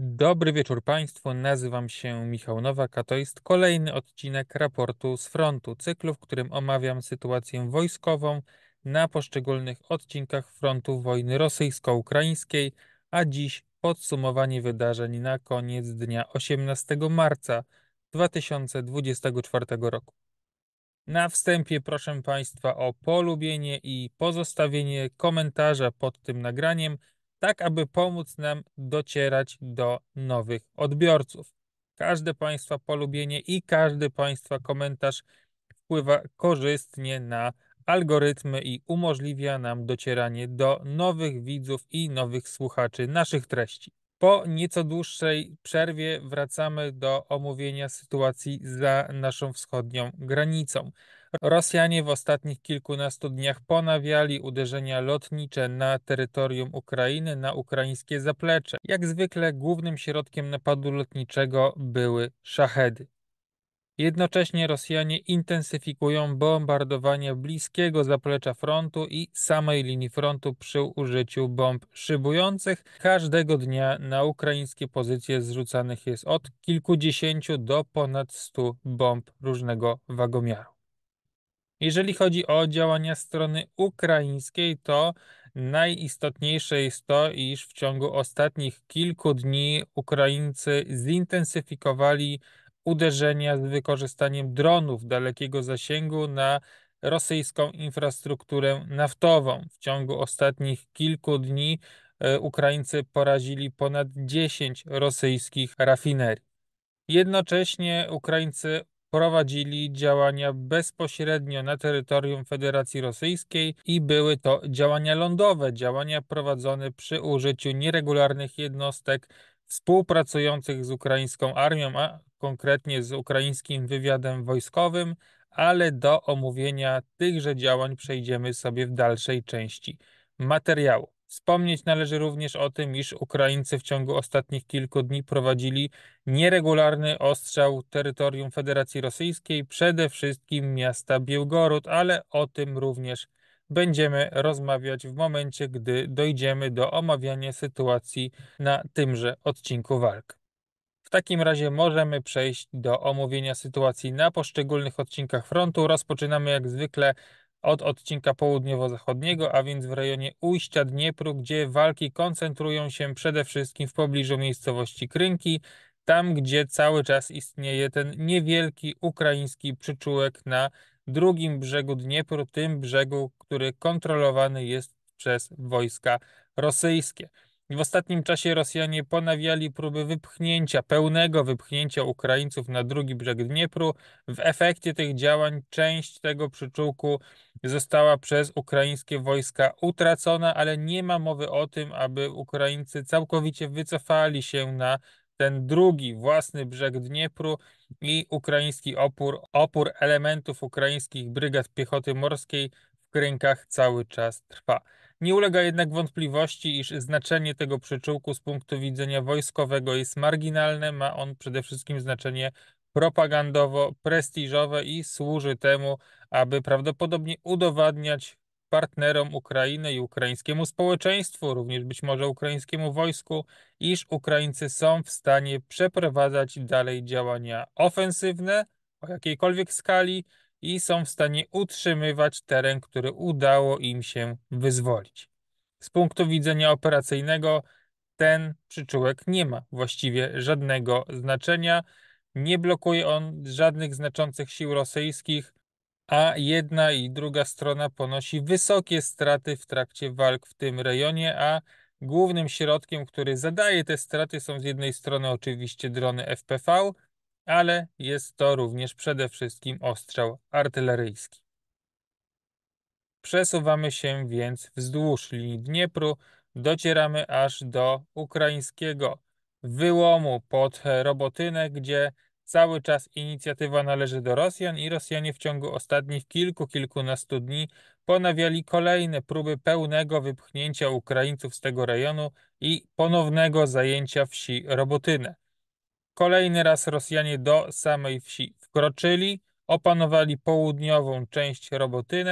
Dobry wieczór Państwu, nazywam się Michał Nowak, a to jest kolejny odcinek raportu z frontu, cyklu, w którym omawiam sytuację wojskową na poszczególnych odcinkach frontu wojny rosyjsko-ukraińskiej, a dziś podsumowanie wydarzeń na koniec dnia 18 marca 2024 roku. Na wstępie proszę Państwa o polubienie i pozostawienie komentarza pod tym nagraniem, tak aby pomóc nam docierać do nowych odbiorców. Każde Państwa polubienie i każdy Państwa komentarz wpływa korzystnie na algorytmy i umożliwia nam docieranie do nowych widzów i nowych słuchaczy naszych treści. Po nieco dłuższej przerwie wracamy do omówienia sytuacji za naszą wschodnią granicą. Rosjanie w ostatnich kilkunastu dniach ponawiali uderzenia lotnicze na terytorium Ukrainy, na ukraińskie zaplecze. Jak zwykle głównym środkiem napadu lotniczego były szachedy. Jednocześnie Rosjanie intensyfikują bombardowanie bliskiego zaplecza frontu i samej linii frontu przy użyciu bomb szybujących. Każdego dnia na ukraińskie pozycje zrzucanych jest od kilkudziesięciu do ponad 100 bomb różnego wagomiaru. Jeżeli chodzi o działania strony ukraińskiej, to najistotniejsze jest to, iż w ciągu ostatnich kilku dni Ukraińcy zintensyfikowali uderzenia z wykorzystaniem dronów dalekiego zasięgu na rosyjską infrastrukturę naftową. W ciągu ostatnich kilku dni Ukraińcy porazili ponad 10 rosyjskich rafinerii. Jednocześnie Ukraińcy prowadzili działania bezpośrednio na terytorium Federacji Rosyjskiej i były to działania lądowe, działania prowadzone przy użyciu nieregularnych jednostek współpracujących z ukraińską armią, a konkretnie z ukraińskim wywiadem wojskowym, ale do omówienia tychże działań przejdziemy sobie w dalszej części materiału. Wspomnieć należy również o tym, iż Ukraińcy w ciągu ostatnich kilku dni prowadzili nieregularny ostrzał terytorium Federacji Rosyjskiej, przede wszystkim miasta Białgorod, ale o tym również będziemy rozmawiać w momencie, gdy dojdziemy do omawiania sytuacji na tymże odcinku walk. W takim razie możemy przejść do omówienia sytuacji na poszczególnych odcinkach frontu. Rozpoczynamy jak zwykle od odcinka południowo-zachodniego, a więc w rejonie ujścia Dniepru, gdzie walki koncentrują się przede wszystkim w pobliżu miejscowości Krynki, tam gdzie cały czas istnieje ten niewielki ukraiński przyczółek na drugim brzegu Dniepru, tym brzegu, który kontrolowany jest przez wojska rosyjskie. W ostatnim czasie Rosjanie ponawiali próby wypchnięcia, pełnego wypchnięcia Ukraińców na drugi brzeg Dniepru. W efekcie tych działań część tego przyczółku została przez ukraińskie wojska utracona, ale nie ma mowy o tym, aby Ukraińcy całkowicie wycofali się na ten drugi własny brzeg Dniepru i ukraiński opór elementów ukraińskich brygad piechoty morskiej w Krynkach cały czas trwa. Nie ulega jednak wątpliwości, iż znaczenie tego przyczółku z punktu widzenia wojskowego jest marginalne. Ma on przede wszystkim znaczenie propagandowo-prestiżowe i służy temu, aby prawdopodobnie udowadniać partnerom Ukrainy i ukraińskiemu społeczeństwu, również być może ukraińskiemu wojsku, iż Ukraińcy są w stanie przeprowadzać dalej działania ofensywne o jakiejkolwiek skali i są w stanie utrzymywać teren, który udało im się wyzwolić. Z punktu widzenia operacyjnego ten przyczółek nie ma właściwie żadnego znaczenia. Nie blokuje on żadnych znaczących sił rosyjskich, a jedna i druga strona ponosi wysokie straty w trakcie walk w tym rejonie, a głównym środkiem, który zadaje te straty, są z jednej strony oczywiście drony FPV, ale jest to również przede wszystkim ostrzał artyleryjski. Przesuwamy się więc wzdłuż linii Dniepru, docieramy aż do ukraińskiego wyłomu pod Robotynę, gdzie cały czas inicjatywa należy do Rosjan i Rosjanie w ciągu ostatnich kilkunastu dni ponawiali kolejne próby pełnego wypchnięcia Ukraińców z tego rejonu i ponownego zajęcia wsi Robotynę. Kolejny raz Rosjanie do samej wsi wkroczyli, opanowali południową część Robotynę,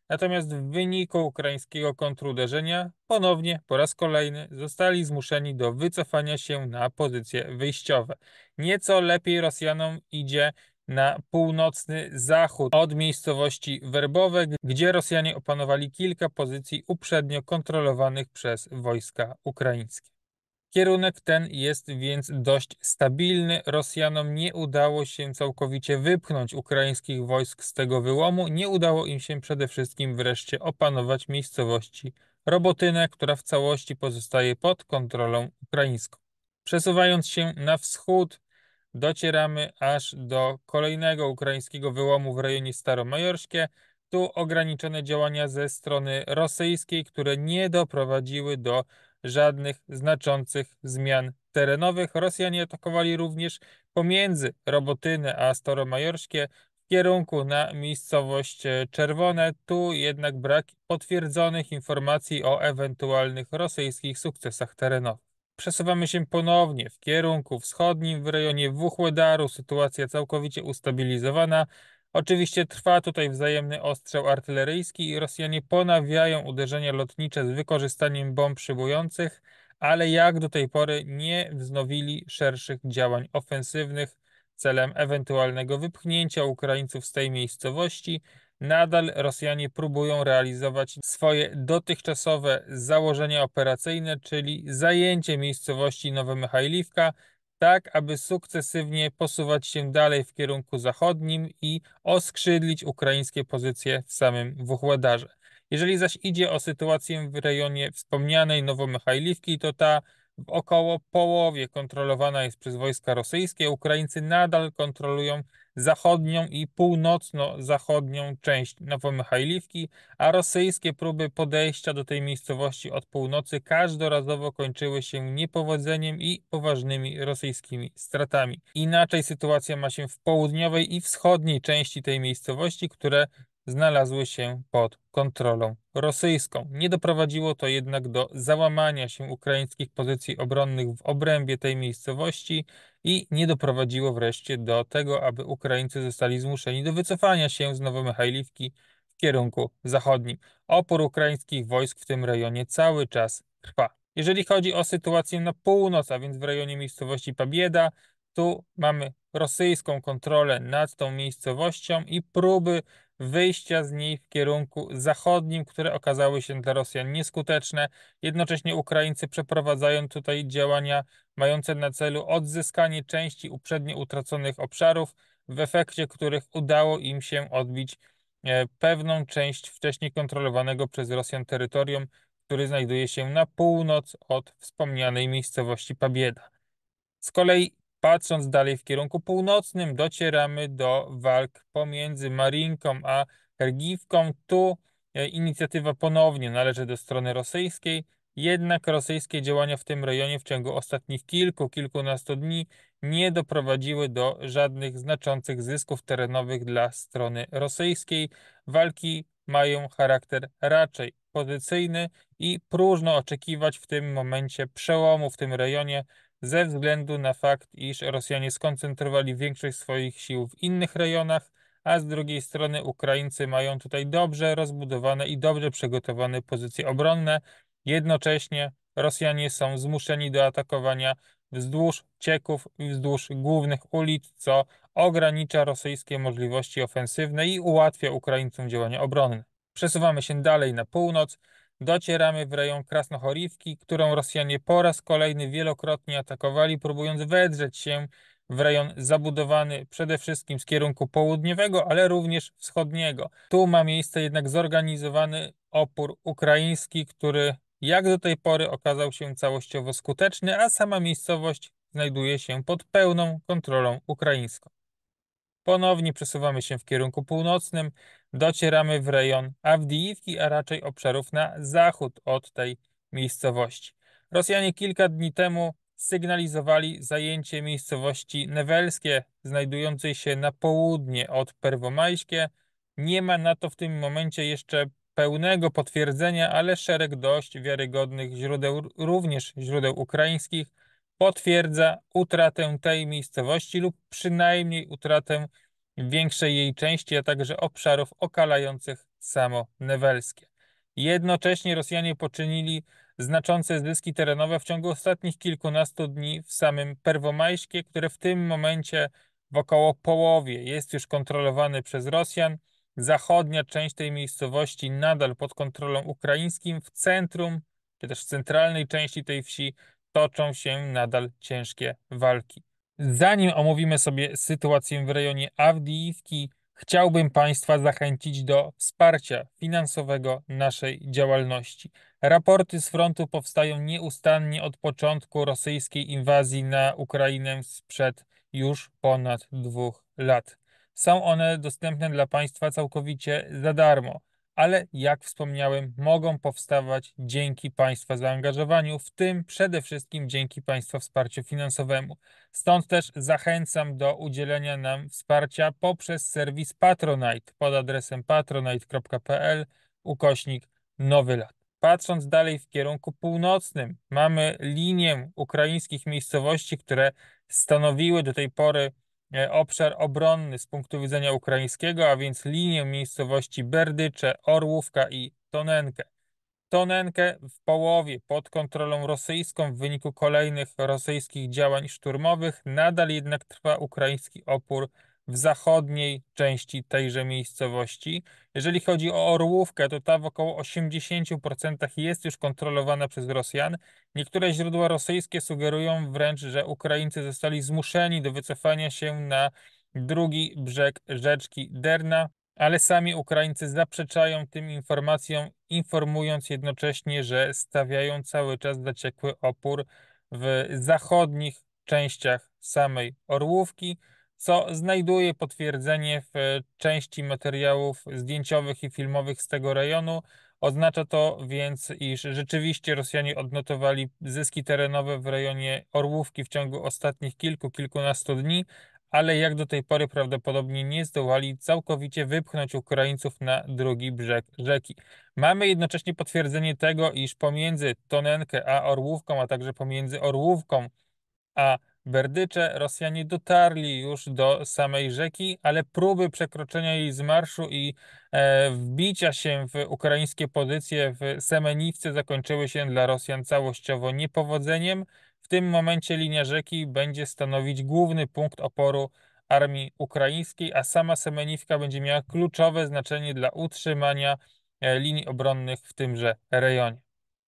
Natomiast w wyniku ukraińskiego kontruderzenia ponownie po raz kolejny zostali zmuszeni do wycofania się na pozycje wyjściowe. Nieco lepiej Rosjanom idzie na północny zachód od miejscowości Werbowe, gdzie Rosjanie opanowali kilka pozycji uprzednio kontrolowanych przez wojska ukraińskie. Kierunek ten jest więc dość stabilny. Rosjanom nie udało się całkowicie wypchnąć ukraińskich wojsk z tego wyłomu. Nie udało im się przede wszystkim wreszcie opanować miejscowości Robotynę, która w całości pozostaje pod kontrolą ukraińską. Przesuwając się na wschód, docieramy aż do kolejnego ukraińskiego wyłomu w rejonie Staromajorskie. Tu ograniczone działania ze strony rosyjskiej, które nie doprowadziły do żadnych znaczących zmian terenowych. Rosjanie atakowali również pomiędzy Robotynę a Staromajorskie w kierunku na miejscowość Czerwone. Tu jednak brak potwierdzonych informacji o ewentualnych rosyjskich sukcesach terenowych. Przesuwamy się ponownie w kierunku wschodnim, w rejonie Wuhłedaru, sytuacja całkowicie ustabilizowana. Oczywiście trwa tutaj wzajemny ostrzał artyleryjski i Rosjanie ponawiają uderzenia lotnicze z wykorzystaniem bomb szybujących, ale jak do tej pory nie wznowili szerszych działań ofensywnych celem ewentualnego wypchnięcia Ukraińców z tej miejscowości. Nadal Rosjanie próbują realizować swoje dotychczasowe założenia operacyjne, czyli zajęcie miejscowości Nowa Michajliwka, tak aby sukcesywnie posuwać się dalej w kierunku zachodnim i oskrzydlić ukraińskie pozycje w samym Wuhładarze. Jeżeli zaś idzie o sytuację w rejonie wspomnianej Nowomichajliwki, to ta w około połowie kontrolowana jest przez wojska rosyjskie. Ukraińcy nadal kontrolują zachodnią i północno-zachodnią część Nowomichajliwki, a rosyjskie próby podejścia do tej miejscowości od północy każdorazowo kończyły się niepowodzeniem i poważnymi rosyjskimi stratami. Inaczej sytuacja ma się w południowej i wschodniej części tej miejscowości, które znalazły się pod kontrolą rosyjską. Nie doprowadziło to jednak do załamania się ukraińskich pozycji obronnych w obrębie tej miejscowości i nie doprowadziło wreszcie do tego, aby Ukraińcy zostali zmuszeni do wycofania się z Nowomichajliwki w kierunku zachodnim. Opór ukraińskich wojsk w tym rejonie cały czas trwa. Jeżeli chodzi o sytuację na północ, a więc w rejonie miejscowości Pabieda, tu mamy rosyjską kontrolę nad tą miejscowością i próby wyjścia z niej w kierunku zachodnim, które okazały się dla Rosjan nieskuteczne. Jednocześnie Ukraińcy przeprowadzają tutaj działania mające na celu odzyskanie części uprzednio utraconych obszarów, w efekcie których udało im się odbić pewną część wcześniej kontrolowanego przez Rosjan terytorium, który znajduje się na północ od wspomnianej miejscowości Pabieda. Z kolei patrząc dalej w kierunku północnym, docieramy do walk pomiędzy Marinką a Chergivką. Tu inicjatywa ponownie należy do strony rosyjskiej, jednak rosyjskie działania w tym rejonie w ciągu ostatnich kilkunastu dni nie doprowadziły do żadnych znaczących zysków terenowych dla strony rosyjskiej. Walki mają charakter raczej pozycyjny i próżno oczekiwać w tym momencie przełomu w tym rejonie, ze względu na fakt, iż Rosjanie skoncentrowali większość swoich sił w innych rejonach, a z drugiej strony Ukraińcy mają tutaj dobrze rozbudowane i dobrze przygotowane pozycje obronne. Jednocześnie Rosjanie są zmuszeni do atakowania wzdłuż cieków i wzdłuż głównych ulic, co ogranicza rosyjskie możliwości ofensywne i ułatwia Ukraińcom działania obronne. Przesuwamy się dalej na północ. Docieramy w rejon Krasnochorivki, którą Rosjanie po raz kolejny wielokrotnie atakowali, próbując wedrzeć się w rejon zabudowany przede wszystkim z kierunku południowego, ale również wschodniego. Tu ma miejsce jednak zorganizowany opór ukraiński, który jak do tej pory okazał się całościowo skuteczny, a sama miejscowość znajduje się pod pełną kontrolą ukraińską. Ponownie przesuwamy się w kierunku północnym, docieramy w rejon Awdijiwki, a raczej obszarów na zachód od tej miejscowości. Rosjanie kilka dni temu sygnalizowali zajęcie miejscowości Newelskie, znajdującej się na południe od Perwomajskie. Nie ma na to w tym momencie jeszcze pełnego potwierdzenia, ale szereg dość wiarygodnych źródeł, również źródeł ukraińskich, potwierdza utratę tej miejscowości lub przynajmniej utratę większej jej części, a także obszarów okalających samo Newelskie. Jednocześnie Rosjanie poczynili znaczące zyski terenowe w ciągu ostatnich kilkunastu dni w samym Perwomajskie, które w tym momencie w około połowie jest już kontrolowany przez Rosjan. Zachodnia część tej miejscowości nadal pod kontrolą ukraińskim. W centrum, czy też w centralnej części tej wsi toczą się nadal ciężkie walki. Zanim omówimy sobie sytuację w rejonie Awdijiwki, chciałbym Państwa zachęcić do wsparcia finansowego naszej działalności. Raporty z frontu powstają nieustannie od początku rosyjskiej inwazji na Ukrainę sprzed już ponad 2 lat. Są one dostępne dla Państwa całkowicie za darmo, ale jak wspomniałem, mogą powstawać dzięki Państwa zaangażowaniu, w tym przede wszystkim dzięki Państwa wsparciu finansowemu. Stąd też zachęcam do udzielenia nam wsparcia poprzez serwis Patronite pod adresem patronite.pl/Nowy Lat. Patrząc dalej w kierunku północnym, mamy linię ukraińskich miejscowości, które stanowiły do tej pory obszar obronny z punktu widzenia ukraińskiego, a więc linię miejscowości Berdycze, Orłówka i Tonenkę. Tonenkę w połowie pod kontrolą rosyjską w wyniku kolejnych rosyjskich działań szturmowych, nadal jednak trwa ukraiński opór w zachodniej części tejże miejscowości. Jeżeli chodzi o Orłówkę, to ta w około 80% jest już kontrolowana przez Rosjan. Niektóre źródła rosyjskie sugerują wręcz, że Ukraińcy zostali zmuszeni do wycofania się na drugi brzeg rzeczki Derna, ale sami Ukraińcy zaprzeczają tym informacjom, informując jednocześnie, że stawiają cały czas zaciekły opór w zachodnich częściach samej Orłówki, co znajduje potwierdzenie w części materiałów zdjęciowych i filmowych z tego rejonu. Oznacza to więc, iż rzeczywiście Rosjanie odnotowali zyski terenowe w rejonie Orłówki w ciągu ostatnich kilkunastu dni, ale jak do tej pory prawdopodobnie nie zdołali całkowicie wypchnąć Ukraińców na drugi brzeg rzeki. Mamy jednocześnie potwierdzenie tego, iż pomiędzy Tonenkę a Orłówką, a także pomiędzy Orłówką a Berdycze Rosjanie dotarli już do samej rzeki, ale próby przekroczenia jej z marszu i wbicia się w ukraińskie pozycje w Semeniwce zakończyły się dla Rosjan całościowo niepowodzeniem. W tym momencie linia rzeki będzie stanowić główny punkt oporu armii ukraińskiej, a sama Semeniwka będzie miała kluczowe znaczenie dla utrzymania linii obronnych w tymże rejonie.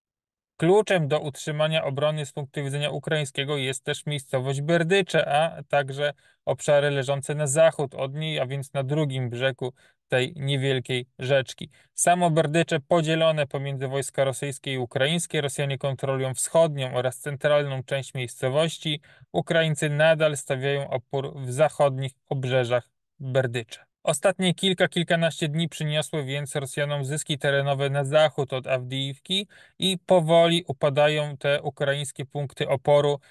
Kluczem do utrzymania obrony z punktu widzenia ukraińskiego jest też miejscowość Berdycze, a także obszary leżące na zachód od niej, a więc na drugim brzegu tej niewielkiej rzeczki. Samo Berdycze podzielone pomiędzy wojska rosyjskie i ukraińskie. Rosjanie kontrolują wschodnią oraz centralną część miejscowości. Ukraińcy nadal stawiają opór w zachodnich obrzeżach Berdycze. Ostatnie kilkanaście dni przyniosły więc Rosjanom zyski terenowe na zachód od Awdijiwki i powoli upadają te ukraińskie punkty oporu,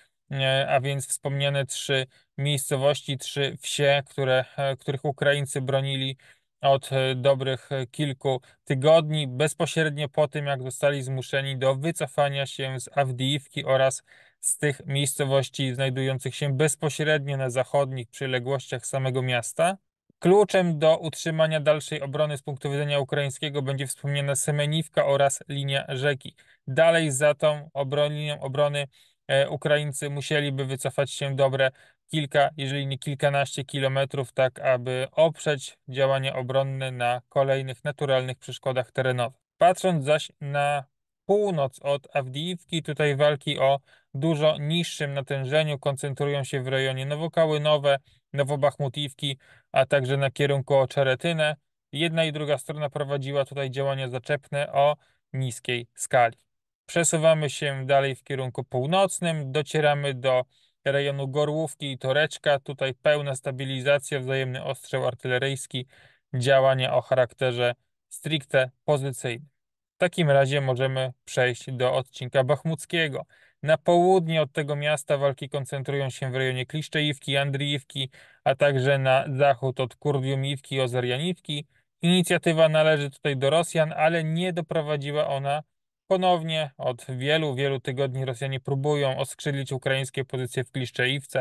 a więc wspomniane 3 miejscowości, 3 wsie, których Ukraińcy bronili od dobrych kilku tygodni, bezpośrednio po tym, jak zostali zmuszeni do wycofania się z Awdijiwki oraz z tych miejscowości znajdujących się bezpośrednio na zachodnich przyległościach samego miasta. Kluczem do utrzymania dalszej obrony z punktu widzenia ukraińskiego będzie wspomniana Semeniwka oraz linia rzeki. Dalej za tą linią obrony Ukraińcy musieliby wycofać się dobre kilka, jeżeli nie kilkanaście kilometrów, tak aby oprzeć działania obronne na kolejnych naturalnych przeszkodach terenowych. Patrząc zaś na północ od Awdijiwki, tutaj walki o dużo niższym natężeniu koncentrują się w rejonie Nowokałynowe, Nowobachmutiwki, a także na kierunku Oczeretynę. Jedna i druga strona prowadziła tutaj działania zaczepne o niskiej skali. Przesuwamy się dalej w kierunku północnym, docieramy do rejonu Gorłówki i Toreczka. Tutaj pełna stabilizacja, wzajemny ostrzał artyleryjski, działania o charakterze stricte pozycyjnym. W takim razie możemy przejść do odcinka bachmuckiego. Na południe od tego miasta walki koncentrują się w rejonie Kliszczejówki, Andrijówki, a także na zachód od Kurdiumiwki i Ozarjaniwki. Inicjatywa należy tutaj do Rosjan, ale nie doprowadziła ona ponownie. Od wielu tygodni Rosjanie próbują oskrzydlić ukraińskie pozycje w Kliszczejówce.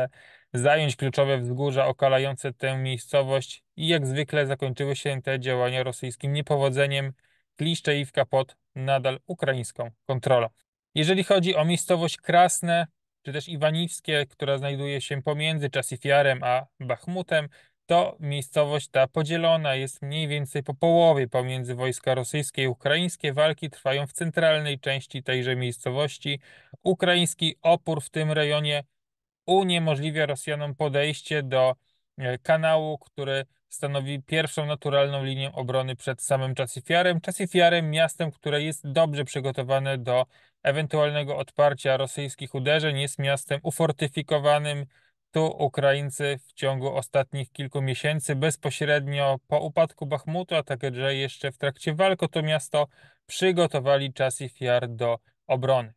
zająć kluczowe wzgórza okalające tę miejscowość i jak zwykle zakończyły się te działania rosyjskim niepowodzeniem. Kliszczeivka pod nadal ukraińską kontrolą. Jeżeli chodzi o miejscowość Krasne, czy też Iwaniwskie, która znajduje się pomiędzy Czasifiarem a Bachmutem, to miejscowość ta podzielona jest mniej więcej po połowie pomiędzy wojska rosyjskie i ukraińskie. Walki trwają w centralnej części tejże miejscowości. Ukraiński opór w tym rejonie uniemożliwia Rosjanom podejście do kanału, który stanowi pierwszą naturalną linię obrony przed samym Czasifiarem. Czasifiarem, miastem, które jest dobrze przygotowane do ewentualnego odparcia rosyjskich uderzeń, jest miastem ufortyfikowanym. Tu Ukraińcy w ciągu ostatnich kilku miesięcy, bezpośrednio po upadku Bachmutu, a także jeszcze w trakcie walk o to miasto, przygotowali Czasifiar do obrony.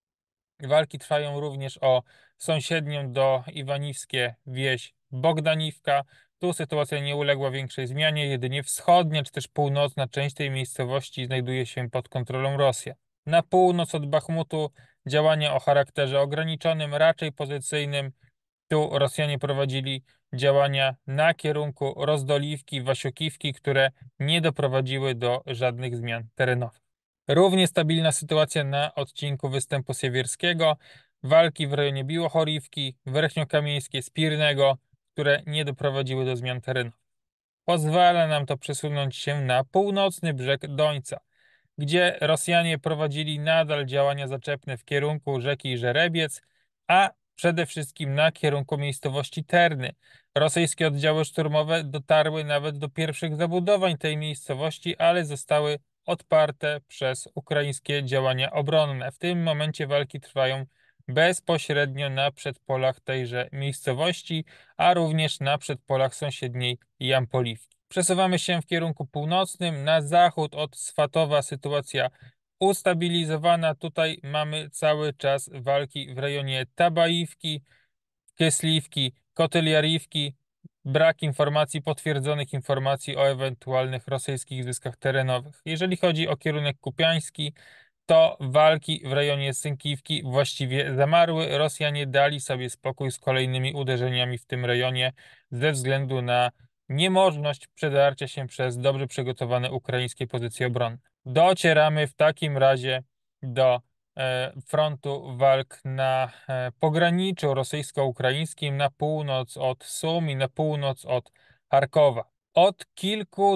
Walki trwają również o sąsiednią do Iwaniwskie wieś Bogdaniwka. Tu sytuacja nie uległa większej zmianie, jedynie wschodnia czy też północna część tej miejscowości znajduje się pod kontrolą Rosjan. Na północ od Bachmutu działania o charakterze ograniczonym, raczej pozycyjnym. Tu Rosjanie prowadzili działania na kierunku Rozdoliwki, Wasiukiwki, które nie doprowadziły do żadnych zmian terenowych. Równie stabilna sytuacja na odcinku występu siewierskiego. Walki w rejonie Biłochoriwki, Wrechniokamiejskie, Spirnego, które nie doprowadziły do zmian terenu. Pozwala nam to przesunąć się na północny brzeg Dońca, gdzie Rosjanie prowadzili nadal działania zaczepne w kierunku rzeki Żerebiec, a przede wszystkim na kierunku miejscowości Terny. Rosyjskie oddziały szturmowe dotarły nawet do pierwszych zabudowań tej miejscowości, ale zostały odparte przez ukraińskie działania obronne. W tym momencie walki trwają bezpośrednio na przedpolach tejże miejscowości, a również na przedpolach sąsiedniej Jampoliwki. Przesuwamy się w kierunku północnym, na zachód od Swatowa sytuacja ustabilizowana. Tutaj mamy cały czas walki w rejonie Tabaiwki, Kysliwki, Kotyliariwki. Brak informacji, potwierdzonych informacji o ewentualnych rosyjskich zyskach terenowych. Jeżeli chodzi o kierunek kupiański, to walki w rejonie Sękiwki właściwie zamarły. Rosjanie dali sobie spokój z kolejnymi uderzeniami w tym rejonie ze względu na niemożność przedarcia się przez dobrze przygotowane ukraińskie pozycje obronne. Docieramy w takim razie do frontu walk na pograniczu rosyjsko-ukraińskim na północ od Sum i na północ od Charkowa. Od kilku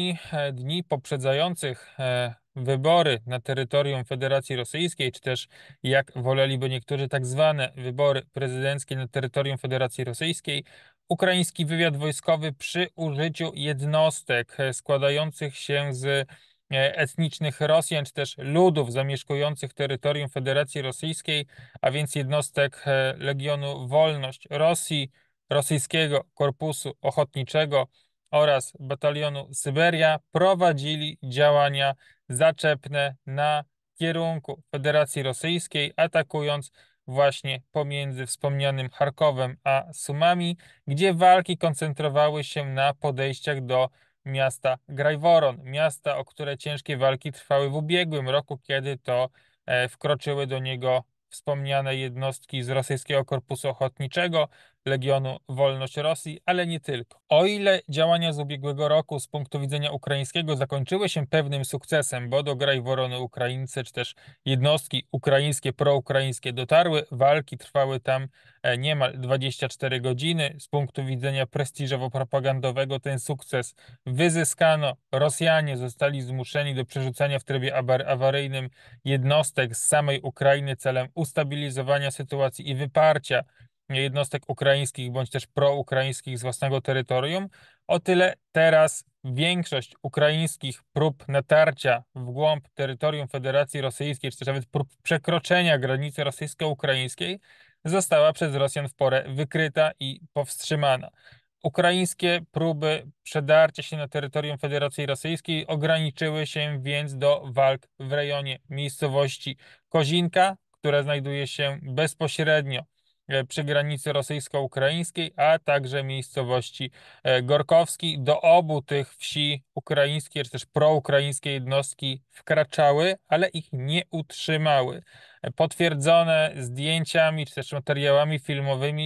dni poprzedzających wybory na terytorium Federacji Rosyjskiej, czy też jak woleliby niektórzy tak zwane wybory prezydenckie na terytorium Federacji Rosyjskiej, ukraiński wywiad wojskowy przy użyciu jednostek składających się z etnicznych Rosjan, czy też ludów zamieszkujących terytorium Federacji Rosyjskiej, a więc jednostek Legionu Wolność Rosji, Rosyjskiego Korpusu Ochotniczego oraz Batalionu Syberia, prowadzili działania zaczepne na kierunku Federacji Rosyjskiej, atakując właśnie pomiędzy wspomnianym Charkowem a Sumami, gdzie walki koncentrowały się na podejściach do miasta Grajworon, miasta, o które ciężkie walki trwały w ubiegłym roku, kiedy to wkroczyły do niego wspomniane jednostki z rosyjskiego korpusu ochotniczego, Legionu Wolność Rosji, ale nie tylko. O ile działania z ubiegłego roku z punktu widzenia ukraińskiego zakończyły się pewnym sukcesem, bo do Grajworony Ukraińcy, czy też jednostki ukraińskie, proukraińskie dotarły, walki trwały tam niemal 24 godziny. Z punktu widzenia prestiżowo-propagandowego ten sukces wyzyskano. Rosjanie zostali zmuszeni do przerzucania w trybie awaryjnym jednostek z samej Ukrainy celem ustabilizowania sytuacji i wyparcia jednostek ukraińskich bądź też proukraińskich z własnego terytorium. O tyle teraz większość ukraińskich prób natarcia w głąb terytorium Federacji Rosyjskiej, czy też nawet prób przekroczenia granicy rosyjsko-ukraińskiej została przez Rosjan w porę wykryta i powstrzymana. Ukraińskie próby przedarcia się na terytorium Federacji Rosyjskiej ograniczyły się więc do walk w rejonie miejscowości Kozinka, która znajduje się bezpośrednio przy granicy rosyjsko-ukraińskiej, a także miejscowości Gorkowski. Do obu tych wsi ukraińskie czy też proukraińskie jednostki wkraczały, ale ich nie utrzymały. Potwierdzone zdjęciami czy też materiałami filmowymi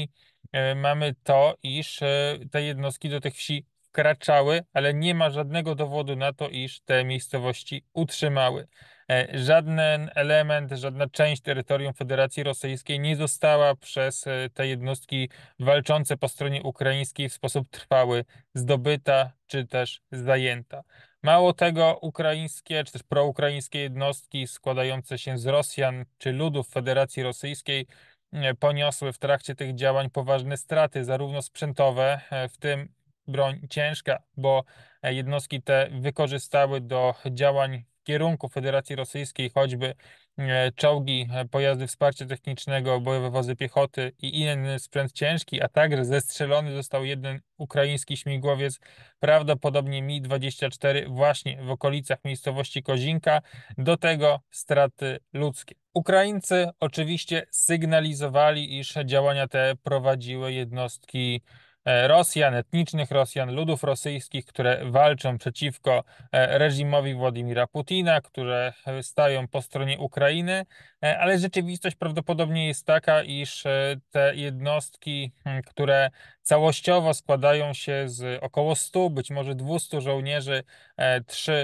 mamy to, iż te jednostki do tych wsi wkraczały, ale nie ma żadnego dowodu na to, iż te miejscowości utrzymały. Żaden element, żadna część terytorium Federacji Rosyjskiej nie została przez te jednostki walczące po stronie ukraińskiej w sposób trwały zdobyta czy też zajęta. Mało tego, ukraińskie czy też proukraińskie jednostki składające się z Rosjan czy ludów Federacji Rosyjskiej poniosły w trakcie tych działań poważne straty, zarówno sprzętowe, w tym broń ciężka, bo jednostki te wykorzystały do działań w kierunku Federacji Rosyjskiej choćby czołgi, pojazdy wsparcia technicznego, bojowe wozy piechoty i inny sprzęt ciężki, a także zestrzelony został jeden ukraiński śmigłowiec, prawdopodobnie Mi-24 właśnie w okolicach miejscowości Kozinka, do tego straty ludzkie. Ukraińcy oczywiście sygnalizowali, iż działania te prowadziły jednostki Rosjan, etnicznych Rosjan, ludów rosyjskich, które walczą przeciwko reżimowi Władimira Putina, które stają po stronie Ukrainy, ale rzeczywistość prawdopodobnie jest taka, iż te jednostki, które całościowo składają się z około 100, być może 200 żołnierzy, trzy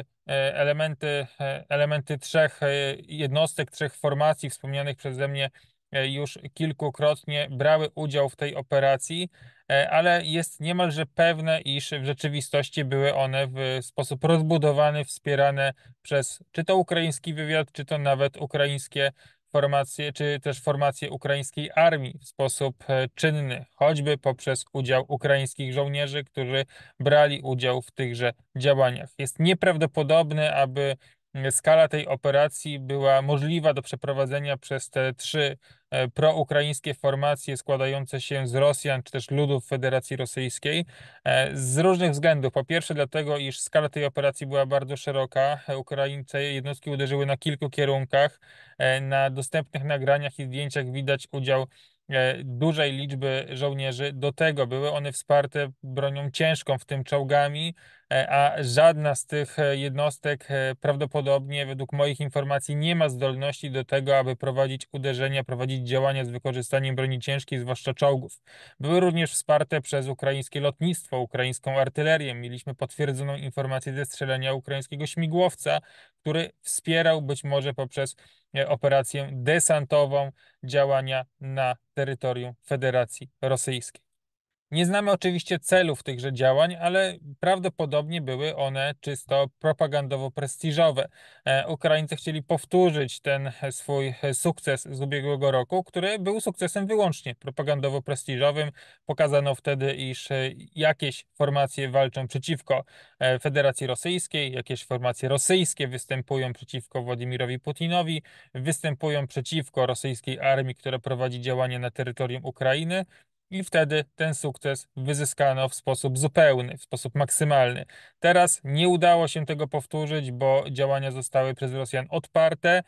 elementy trzech jednostek, trzech formacji wspomnianych przeze mnie już kilkukrotnie brały udział w tej operacji, ale jest niemalże pewne, iż w rzeczywistości były one w sposób rozbudowany, wspierane przez czy to ukraiński wywiad, czy to nawet ukraińskie formacje, czy też formacje ukraińskiej armii w sposób czynny, choćby poprzez udział ukraińskich żołnierzy, którzy brali udział w tychże działaniach. Jest nieprawdopodobne, aby skala tej operacji była możliwa do przeprowadzenia przez te trzy proukraińskie formacje składające się z Rosjan czy też ludów Federacji Rosyjskiej z różnych względów. Po pierwsze dlatego, iż skala tej operacji była bardzo szeroka. Ukraińcy jednostki uderzyły na kilku kierunkach. Na dostępnych nagraniach i zdjęciach widać udział dużej liczby żołnierzy. Do tego były one wsparte bronią ciężką, w tym czołgami, a żadna z tych jednostek prawdopodobnie, według moich informacji, nie ma zdolności do tego, aby prowadzić uderzenia, prowadzić działania z wykorzystaniem broni ciężkiej, zwłaszcza czołgów. Były również wsparte przez ukraińskie lotnictwo, ukraińską artylerię. Mieliśmy potwierdzoną informację ze strzelenia ukraińskiego śmigłowca, który wspierał być może poprzez operację desantową działania na terytorium Federacji Rosyjskiej. Nie znamy oczywiście celów tychże działań, ale prawdopodobnie były one czysto propagandowo-prestiżowe. Ukraińcy chcieli powtórzyć ten swój sukces z ubiegłego roku, który był sukcesem wyłącznie propagandowo-prestiżowym. Pokazano wtedy, iż jakieś formacje walczą przeciwko Federacji Rosyjskiej, jakieś formacje rosyjskie występują przeciwko Władimirowi Putinowi, występują przeciwko rosyjskiej armii, która prowadzi działania na terytorium Ukrainy. I wtedy ten sukces wyzyskano w sposób zupełny, w sposób maksymalny. Teraz nie udało się tego powtórzyć, bo działania zostały przez Rosjan odparte.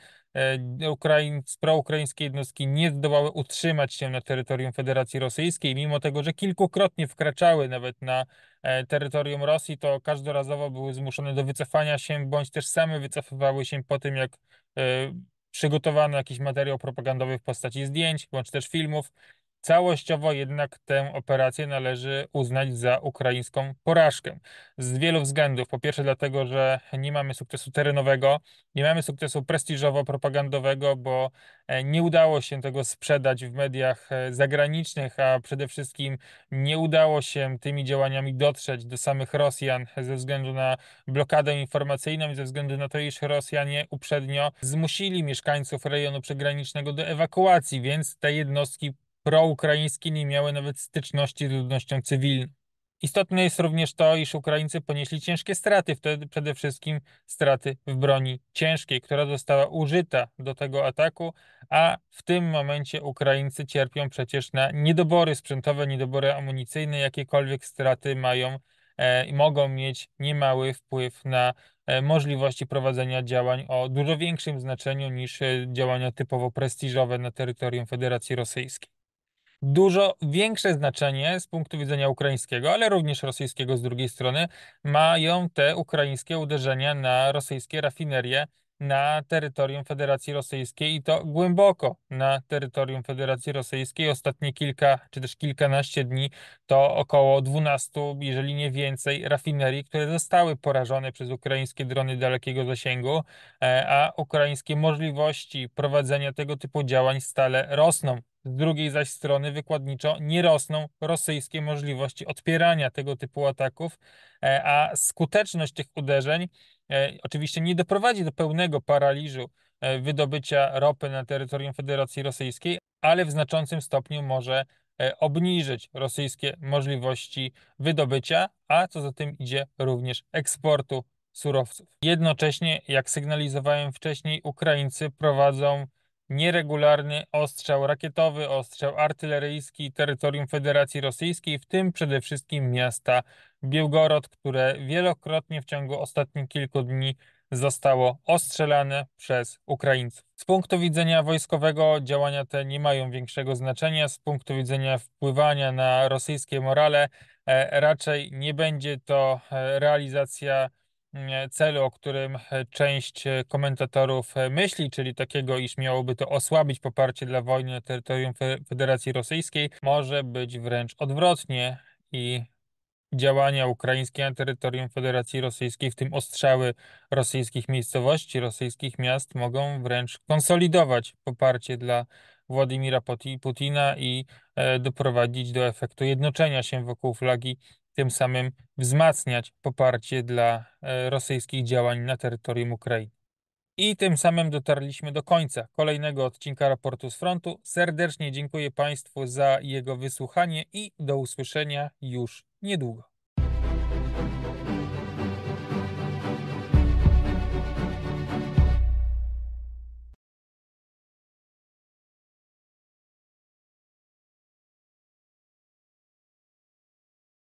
Proukraińskie jednostki nie zdołały utrzymać się na terytorium Federacji Rosyjskiej, mimo tego, że kilkukrotnie wkraczały nawet na terytorium Rosji, to każdorazowo były zmuszone do wycofania się, bądź też same wycofywały się po tym, jak e, przygotowano jakiś materiał propagandowy w postaci zdjęć, bądź też filmów. Całościowo jednak tę operację należy uznać za ukraińską porażkę. Z wielu względów. Po pierwsze dlatego, że nie mamy sukcesu terenowego, nie mamy sukcesu prestiżowo-propagandowego, bo nie udało się tego sprzedać w mediach zagranicznych, a przede wszystkim nie udało się tymi działaniami dotrzeć do samych Rosjan ze względu na blokadę informacyjną i ze względu na to, iż Rosjanie uprzednio zmusili mieszkańców rejonu przygranicznego do ewakuacji, więc te jednostki proukraińskie nie miały nawet styczności z ludnością cywilną. Istotne jest również to, iż Ukraińcy ponieśli ciężkie straty, wtedy przede wszystkim straty w broni ciężkiej, która została użyta do tego ataku, a w tym momencie Ukraińcy cierpią przecież na niedobory sprzętowe, niedobory amunicyjne, jakiekolwiek straty mają i mogą mieć niemały wpływ na możliwości prowadzenia działań o dużo większym znaczeniu niż działania typowo prestiżowe na terytorium Federacji Rosyjskiej. Dużo większe znaczenie z punktu widzenia ukraińskiego, ale również rosyjskiego z drugiej strony, mają te ukraińskie uderzenia na rosyjskie rafinerie na terytorium Federacji Rosyjskiej i to głęboko na terytorium Federacji Rosyjskiej. Ostatnie kilka czy też kilkanaście dni to około 12, jeżeli nie więcej, rafinerii, które zostały porażone przez ukraińskie drony dalekiego zasięgu, a ukraińskie możliwości prowadzenia tego typu działań stale rosną. Z drugiej zaś strony wykładniczo nie rosną rosyjskie możliwości odpierania tego typu ataków, a skuteczność tych uderzeń oczywiście nie doprowadzi do pełnego paraliżu wydobycia ropy na terytorium Federacji Rosyjskiej, ale w znaczącym stopniu może obniżyć rosyjskie możliwości wydobycia, a co za tym idzie również eksportu surowców. Jednocześnie, jak sygnalizowałem wcześniej, Ukraińcy prowadzą nieregularny ostrzał rakietowy, ostrzał artyleryjski terytorium Federacji Rosyjskiej, w tym przede wszystkim miasta Białgorod, które wielokrotnie w ciągu ostatnich kilku dni zostało ostrzelane przez Ukraińców. Z punktu widzenia wojskowego działania te nie mają większego znaczenia, z punktu widzenia wpływania na rosyjskie morale raczej nie będzie to realizacja celu, o którym część komentatorów myśli, czyli takiego, iż miałoby to osłabić poparcie dla wojny na terytorium Federacji Rosyjskiej. Może być wręcz odwrotnie i działania ukraińskie na terytorium Federacji Rosyjskiej, w tym ostrzały rosyjskich miejscowości, rosyjskich miast, mogą wręcz konsolidować poparcie dla Władimira Putina i doprowadzić do efektu jednoczenia się wokół flagi, tym samym wzmacniać poparcie dla rosyjskich działań na terytorium Ukrainy. I tym samym dotarliśmy do końca kolejnego odcinka raportu z frontu. Serdecznie dziękuję Państwu za jego wysłuchanie i do usłyszenia już niedługo.